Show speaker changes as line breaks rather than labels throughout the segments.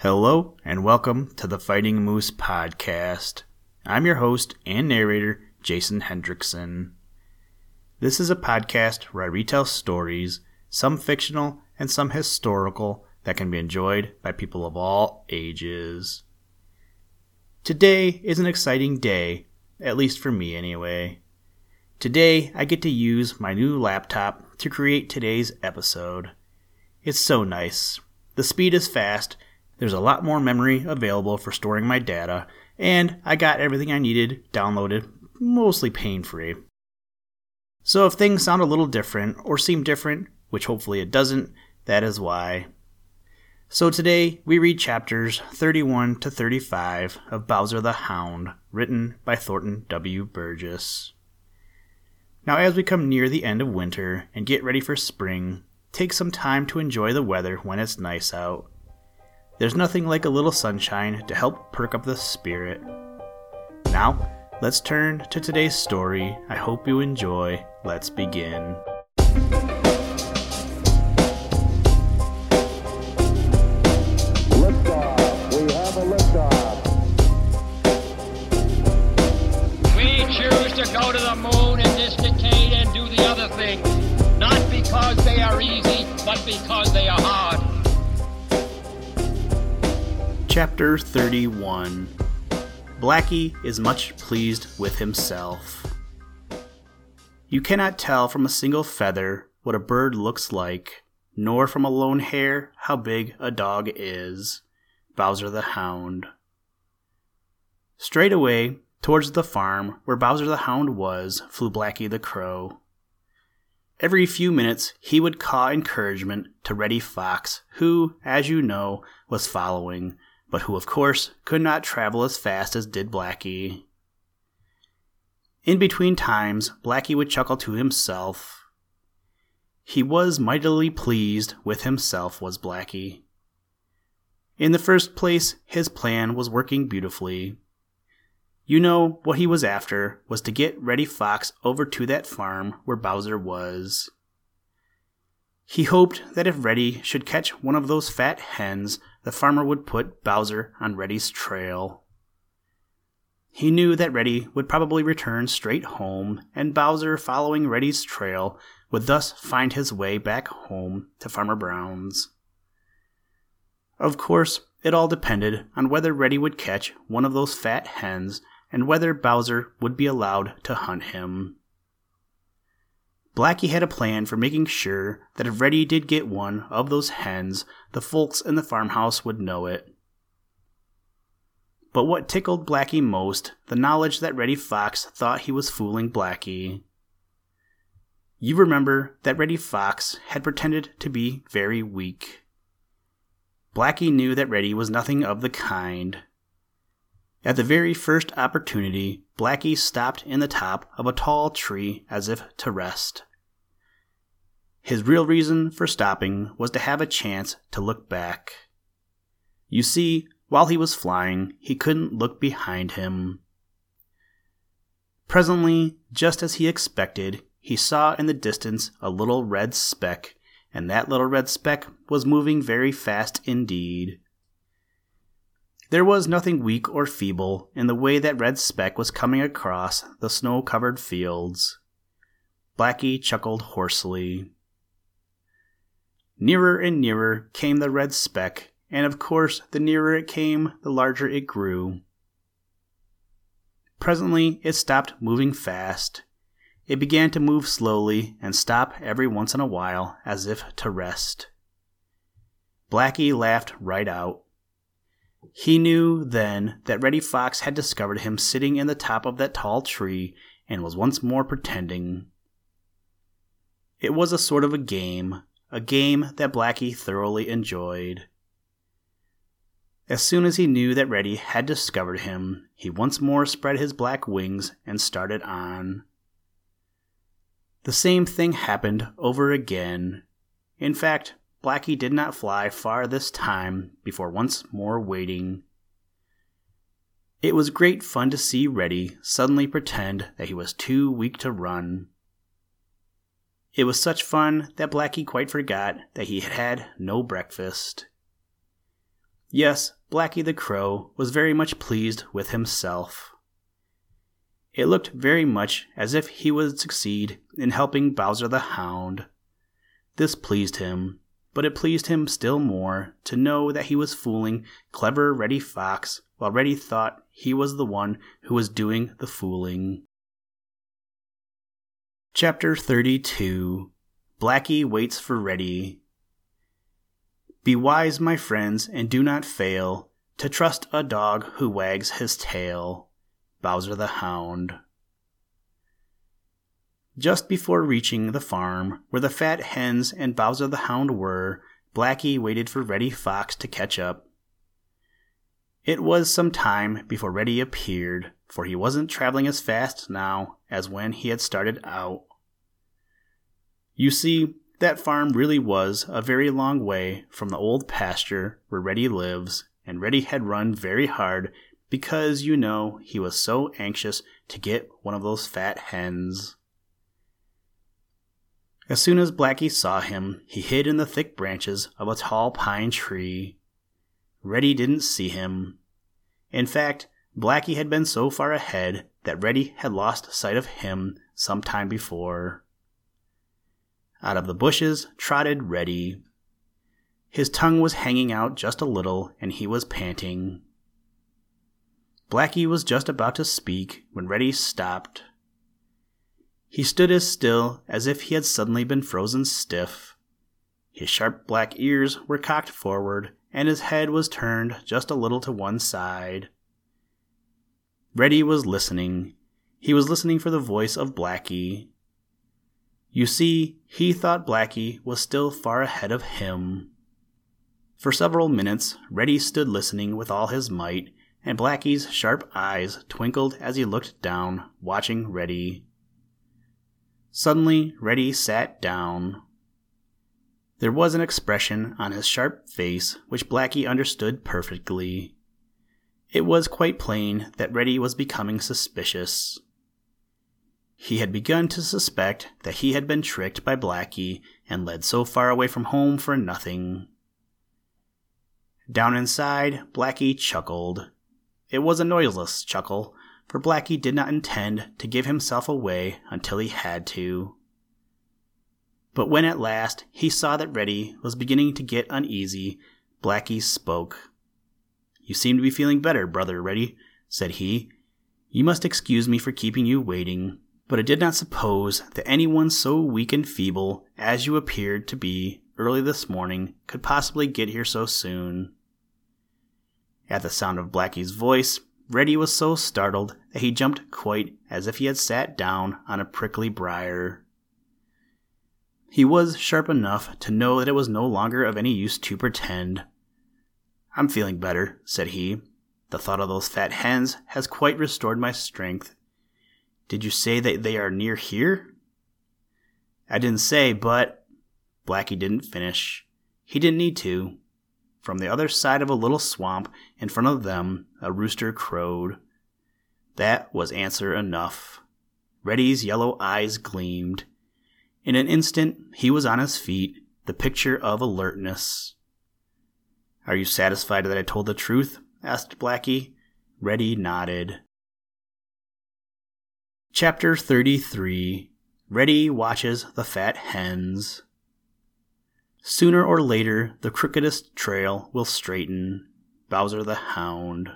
Hello and welcome to the Fighting Moose podcast. I'm your host and narrator, Jason Hendrickson. This is a podcast where I retell stories, some fictional and some historical, that can be enjoyed by people of all ages. Today is an exciting day, at least for me anyway. Today I get to use my new laptop to create today's episode. It's so nice. The speed is fast. There's a lot more memory available for storing my data, and I got everything I needed downloaded, mostly pain-free. So if things sound a little different, or seem different, which hopefully it doesn't, that is why. So today, we read chapters 31 to 35 of Bowser the Hound, written by Thornton W. Burgess. Now as we come near the end of winter and get ready for spring, take some time to enjoy the weather when it's nice out. There's nothing like a little sunshine to help perk up the spirit. Now, let's turn to today's story. I hope you enjoy. Let's begin.
Liftoff. We have a liftoff.
We choose to go to the moon in this decade and do the other things, not because they are easy, but because they are hard.
Chapter 31. Blackie is much pleased with himself. You cannot tell from a single feather what a bird looks like, nor from a lone hair how big a dog is. Bowser the Hound. Straight away, towards the farm where Bowser the Hound was, flew Blackie the Crow. Every few minutes he would caw encouragement to Reddy Fox, who, as you know, was following, but who of course could not travel as fast as did Blackie. In between times, Blackie would chuckle to himself. He was mightily pleased with himself, was Blackie. In the first place, his plan was working beautifully. You know, what he was after was to get Reddy Fox over to that farm where Bowser was. He hoped that if Reddy should catch one of those fat hens, the farmer would put Bowser on Reddy's trail. He knew that Reddy would probably return straight home, and Bowser, following Reddy's trail, would thus find his way back home to Farmer Brown's. Of course, it all depended on whether Reddy would catch one of those fat hens and whether Bowser would be allowed to hunt him. Blackie had a plan for making sure that if Reddy did get one of those hens, the folks in the farmhouse would know it. But what tickled Blackie most, the knowledge that Reddy Fox thought he was fooling Blackie. You remember that Reddy Fox had pretended to be very weak. Blackie knew that Reddy was nothing of the kind. At the very first opportunity, Blackie stopped in the top of a tall tree as if to rest. His real reason for stopping was to have a chance to look back. You see, while he was flying, he couldn't look behind him. Presently, just as he expected, he saw in the distance a little red speck, and that little red speck was moving very fast indeed. There was nothing weak or feeble in the way that red speck was coming across the snow-covered fields. Blackie chuckled hoarsely. Nearer and nearer came the red speck, and of course the nearer it came, the larger it grew. Presently it stopped moving fast. It began to move slowly and stop every once in a while as if to rest. Blackie laughed right out. He knew then that Reddy Fox had discovered him sitting in the top of that tall tree and was once more pretending. It was a sort of a game that Blackie thoroughly enjoyed. As soon as he knew that Reddy had discovered him, he once more spread his black wings and started on. The same thing happened over again. In fact, Blackie did not fly far this time before once more waiting. It was great fun to see Reddy suddenly pretend that he was too weak to run. It was such fun that Blackie quite forgot that he had had no breakfast. Yes, Blacky the Crow was very much pleased with himself. It looked very much as if he would succeed in helping Bowser the Hound. This pleased him, but it pleased him still more to know that he was fooling clever Reddy Fox while Reddy thought he was the one who was doing the fooling. Chapter 32. Blacky Waits for Reddy. Be wise, my friends, and do not fail to trust a dog who wags his tail. Bowser the Hound. Just before reaching the farm where the fat hens and Bowser the Hound were, Blacky waited for Reddy Fox to catch up. It was some time before Reddy appeared, for he wasn't traveling as fast now as when he had started out. You see, that farm really was a very long way from the old pasture where Reddy lives, and Reddy had run very hard because, you know, he was so anxious to get one of those fat hens. As soon as Blacky saw him, he hid in the thick branches of a tall pine tree. Reddy didn't see him. In fact, Blacky had been so far ahead that Reddy had lost sight of him some time before. Out of the bushes trotted Reddy. His tongue was hanging out just a little, and he was panting. Blacky was just about to speak when Reddy stopped. He stood as still as if he had suddenly been frozen stiff. His sharp black ears were cocked forward, and his head was turned just a little to one side. Reddy was listening. He was listening for the voice of Blacky. You see, he thought Blacky was still far ahead of him. For several minutes, Reddy stood listening with all his might, and Blacky's sharp eyes twinkled as he looked down, watching Reddy. Suddenly, Reddy sat down. There was an expression on his sharp face which Blacky understood perfectly. It was quite plain that Reddy was becoming suspicious. He had begun to suspect that he had been tricked by Blacky and led so far away from home for nothing. Down inside, Blacky chuckled. It was a noiseless chuckle, for Blacky did not intend to give himself away until he had to. But when at last he saw that Reddy was beginning to get uneasy, Blacky spoke. "You seem to be feeling better, brother Reddy," said he. "You must excuse me for keeping you waiting, but I did not suppose that anyone so weak and feeble as you appeared to be early this morning could possibly get here so soon." At the sound of Blacky's voice, Reddy was so startled that he jumped quite as if he had sat down on a prickly briar. He was sharp enough to know that it was no longer of any use to pretend. "I'm feeling better," said he. "The thought of those fat hens has quite restored my strength. Did you say that they are near here?" "I didn't say, but—" Blacky didn't finish. He didn't need to. From the other side of a little swamp in front of them, a rooster crowed. That was answer enough. Reddy's yellow eyes gleamed. In an instant, he was on his feet, the picture of alertness. "Are you satisfied that I told the truth?" asked Blacky. Reddy nodded. Chapter 33. Reddy Watches the Fat Hens. Sooner or later, the crookedest trail will straighten. Bowser the Hound.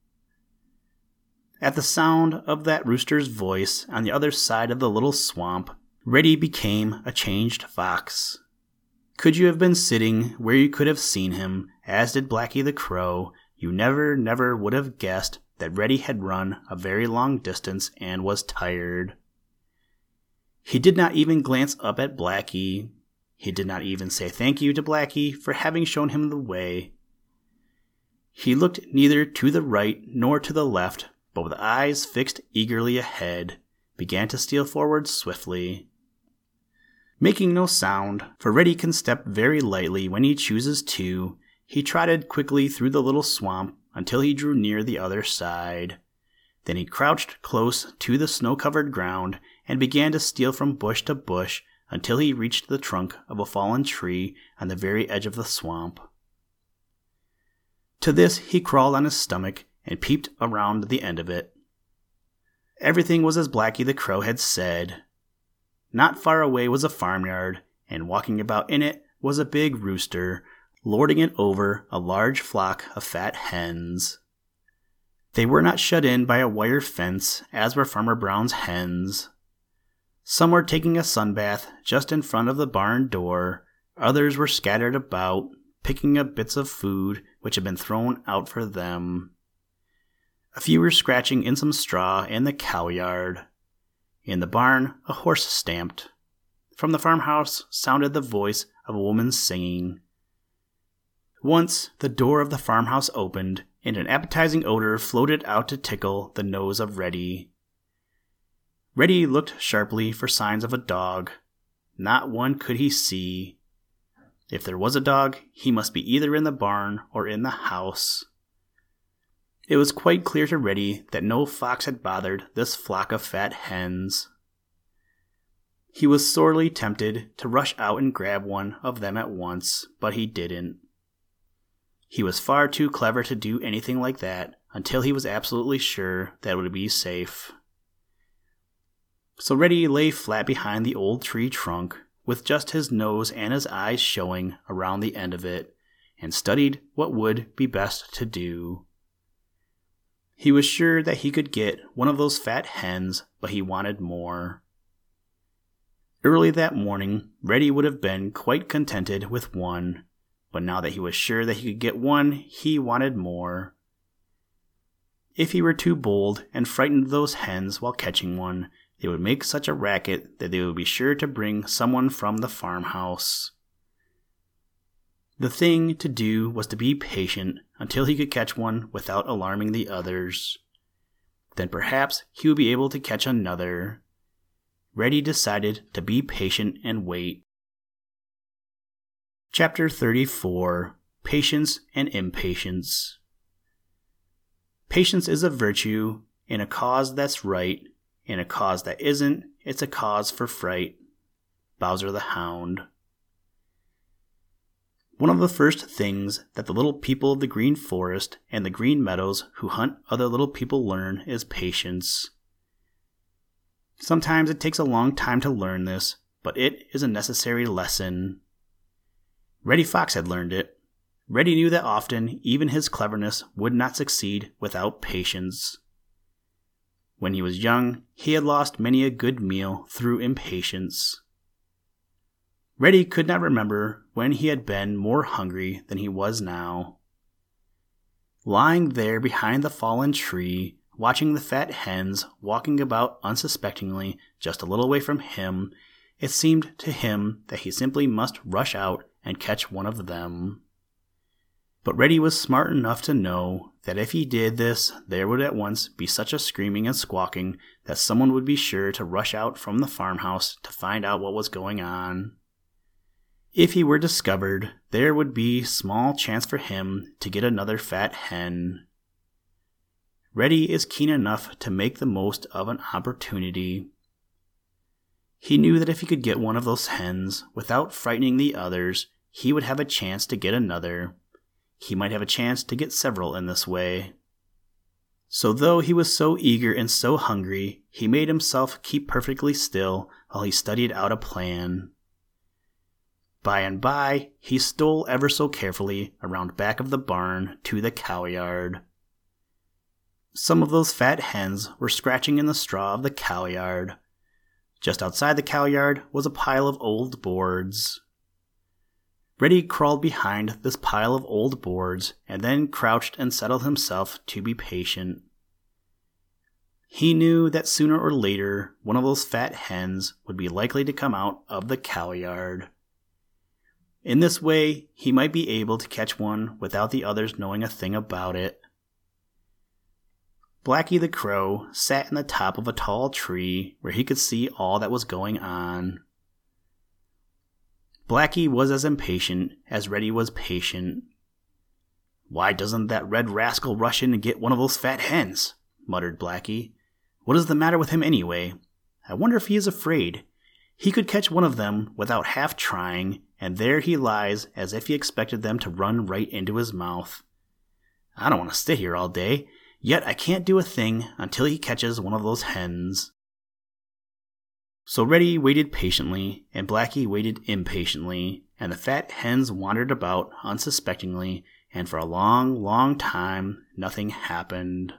At the sound of that rooster's voice on the other side of the little swamp, Reddy became a changed fox. Could you have been sitting where you could have seen him, as did Blacky the Crow, you never would have guessed that Reddy had run a very long distance and was tired. He did not even glance up at Blacky. He did not even say thank you to Blacky for having shown him the way. He looked neither to the right nor to the left, but with eyes fixed eagerly ahead, began to steal forward swiftly. Making no sound, for Reddy can step very lightly when he chooses to, he trotted quickly through the little swamp until he drew near the other side. Then he crouched close to the snow-covered ground and began to steal from bush to bush until he reached the trunk of a fallen tree on the very edge of the swamp. To this he crawled on his stomach and peeped around the end of it. Everything was as Blacky the Crow had said. Not far away was a farmyard, and walking about in it was a big rooster, lording it over a large flock of fat hens. They were not shut in by a wire fence, as were Farmer Brown's hens. Some were taking a sunbath just in front of the barn door, others were scattered about, picking up bits of food which had been thrown out for them. A few were scratching in some straw in the cowyard. In the barn, a horse stamped. From the farmhouse sounded the voice of a woman singing. Once the door of the farmhouse opened, and an appetizing odor floated out to tickle the nose of Reddy. Reddy looked sharply for signs of a dog. Not one could he see. If there was a dog, he must be either in the barn or in the house. It was quite clear to Reddy that no fox had bothered this flock of fat hens. He was sorely tempted to rush out and grab one of them at once, but he didn't. He was far too clever to do anything like that until he was absolutely sure that it would be safe. So Reddy lay flat behind the old tree trunk, with just his nose and his eyes showing around the end of it, and studied what would be best to do. He was sure that he could get one of those fat hens, but he wanted more. Early that morning, Reddy would have been quite contented with one, but now that he was sure that he could get one, he wanted more. If he were too bold and frightened those hens while catching one, they would make such a racket that they would be sure to bring someone from the farmhouse. The thing to do was to be patient until he could catch one without alarming the others. Then perhaps he would be able to catch another. Reddy decided to be patient and wait. Chapter 34: Patience and Impatience. Patience is a virtue in a cause that's right. In a cause that isn't, it's a cause for fright. Bowser the Hound. One of the first things that the little people of the Green Forest and the Green Meadows who hunt other little people learn is patience. Sometimes it takes a long time to learn this, but it is a necessary lesson. Reddy Fox had learned it. Reddy knew that often even his cleverness would not succeed without patience. When he was young, he had lost many a good meal through impatience. Reddy could not remember when he had been more hungry than he was now. Lying there behind the fallen tree, watching the fat hens walking about unsuspectingly just a little way from him, it seemed to him that he simply must rush out and catch one of them. But Reddy was smart enough to know that if he did this, there would at once be such a screaming and squawking that someone would be sure to rush out from the farmhouse to find out what was going on. If he were discovered, there would be small chance for him to get another fat hen. Reddy is keen enough to make the most of an opportunity. He knew that if he could get one of those hens without frightening the others, he would have a chance to get another. He might have a chance to get several in this way. So though he was so eager and so hungry, he made himself keep perfectly still while he studied out a plan. By and by, he stole ever so carefully around back of the barn to the cowyard. Some of those fat hens were scratching in the straw of the cowyard. Just outside the cowyard was a pile of old boards. Reddy crawled behind this pile of old boards and then crouched and settled himself to be patient. He knew that sooner or later one of those fat hens would be likely to come out of the cowyard. In this way, he might be able to catch one without the others knowing a thing about it. Blacky the Crow sat in the top of a tall tree where he could see all that was going on. Blacky was as impatient as Reddy was patient. "Why doesn't that red rascal rush in and get one of those fat hens?" muttered Blacky. "What is the matter with him anyway? I wonder if he is afraid. He could catch one of them without half trying, and there he lies as if he expected them to run right into his mouth. I don't want to sit here all day, yet I can't do a thing until he catches one of those hens. So Reddy waited patiently, and Blackie waited impatiently, and the fat hens wandered about unsuspectingly, and for a long, long time, nothing happened.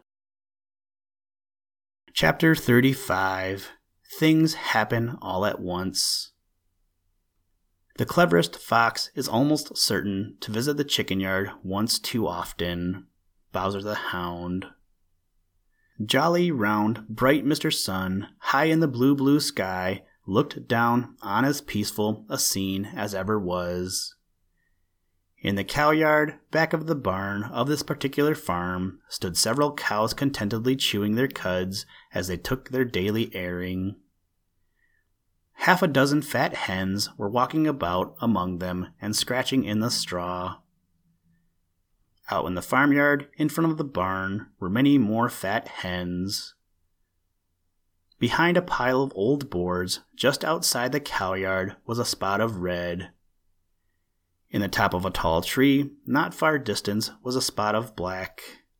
Chapter 35. Things Happen All at Once. The cleverest fox is almost certain to visit the chicken yard once too often. Bowser the Hound. Jolly, round, bright Mr. Sun, high in the blue, blue sky, looked down on as peaceful a scene as ever was. In the cow yard, back of the barn of this particular farm, stood several cows contentedly chewing their cuds as they took their daily airing. Half a dozen fat hens were walking about among them and scratching in the straw. Out in the farmyard, in front of the barn, were many more fat hens. Behind a pile of old boards, just outside the cow yard, was a spot of red. In the top of a tall tree, not far distant, was a spot of black.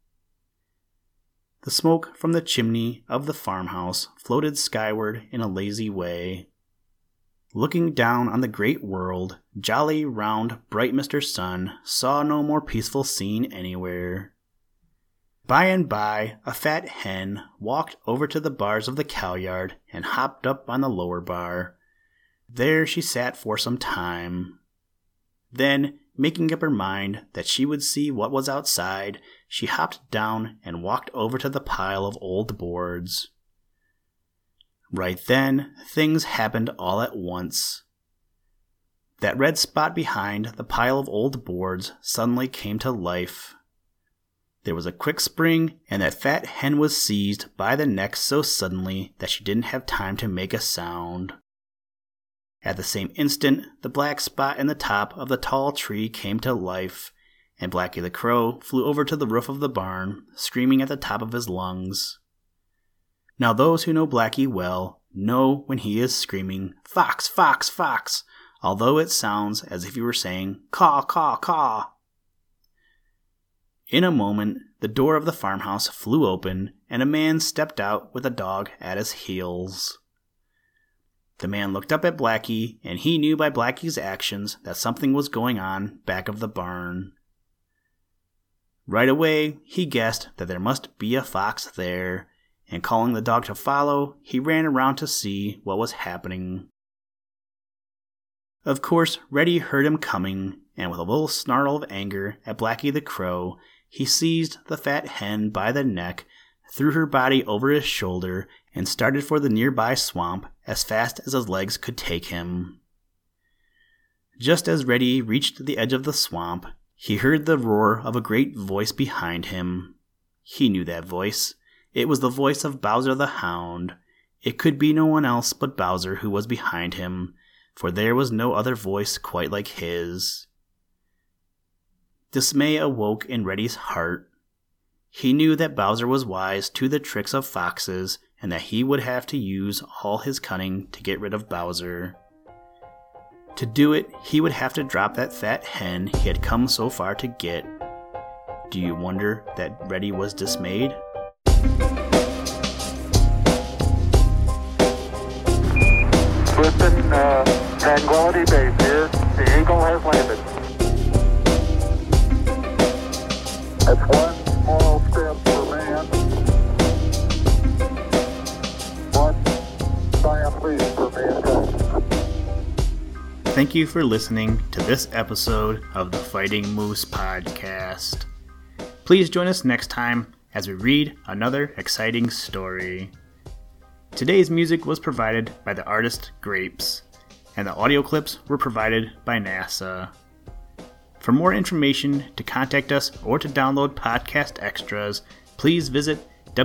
The smoke from the chimney of the farmhouse floated skyward in a lazy way. Looking down on the great world, jolly, round, bright Mr. Sun saw no more peaceful scene anywhere. By and by, a fat hen walked over to the bars of the cow yard and hopped up on the lower bar. There she sat for some time. Then, making up her mind that she would see what was outside, she hopped down and walked over to the pile of old boards. Right then, things happened all at once. That red spot behind the pile of old boards suddenly came to life. There was a quick spring, and that fat hen was seized by the neck so suddenly that she didn't have time to make a sound. At the same instant, the black spot in the top of the tall tree came to life, and Blackie the Crow flew over to the roof of the barn, screaming at the top of his lungs. Now those who know Blackie well know when he is screaming, "Fox, fox, fox," although it sounds as if he were saying, "Caw, caw, caw." In a moment, the door of the farmhouse flew open, and a man stepped out with a dog at his heels. The man looked up at Blackie, and he knew by Blackie's actions that something was going on back of the barn. Right away, he guessed that there must be a fox there, and calling the dog to follow, he ran around to see what was happening. Of course, Reddy heard him coming, and with a little snarl of anger at Blackie the Crow, he seized the fat hen by the neck, threw her body over his shoulder, and started for the nearby swamp as fast as his legs could take him. Just as Reddy reached the edge of the swamp, he heard the roar of a great voice behind him. He knew that voice. It was the voice of Bowser the Hound. It could be no one else but Bowser who was behind him, for there was no other voice quite like his. Dismay awoke in Reddy's heart. He knew that Bowser was wise to the tricks of foxes, and that he would have to use all his cunning to get rid of Bowser. To do it, he would have to drop that fat hen he had come so far to get. Do you wonder that Reddy was dismayed?
Listen, Tranquility Base here. The Eagle has landed. That's one small step for man, one giant leap for mankind.
Thank you for listening to this episode of the Fighting Moose Podcast. Please join us next time as we read another exciting story. Today's music was provided by the artist Grapes, and the audio clips were provided by NASA. For more information, to contact us, or to download podcast extras, please visit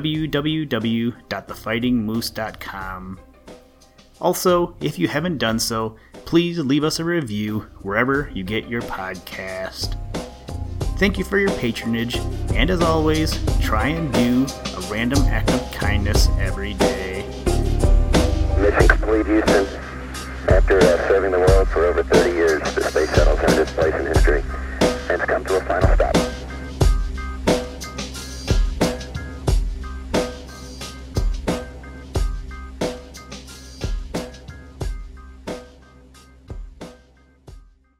www.thefightingmoose.com. Also, if you haven't done so, please leave us a review wherever you get your podcast. Thank you for your patronage, and as always, try and do a random act of kindness every day.
Mission complete, Houston. After serving the world for over 30 years, the space shuttle's earned its place in history and it's come to a final stop.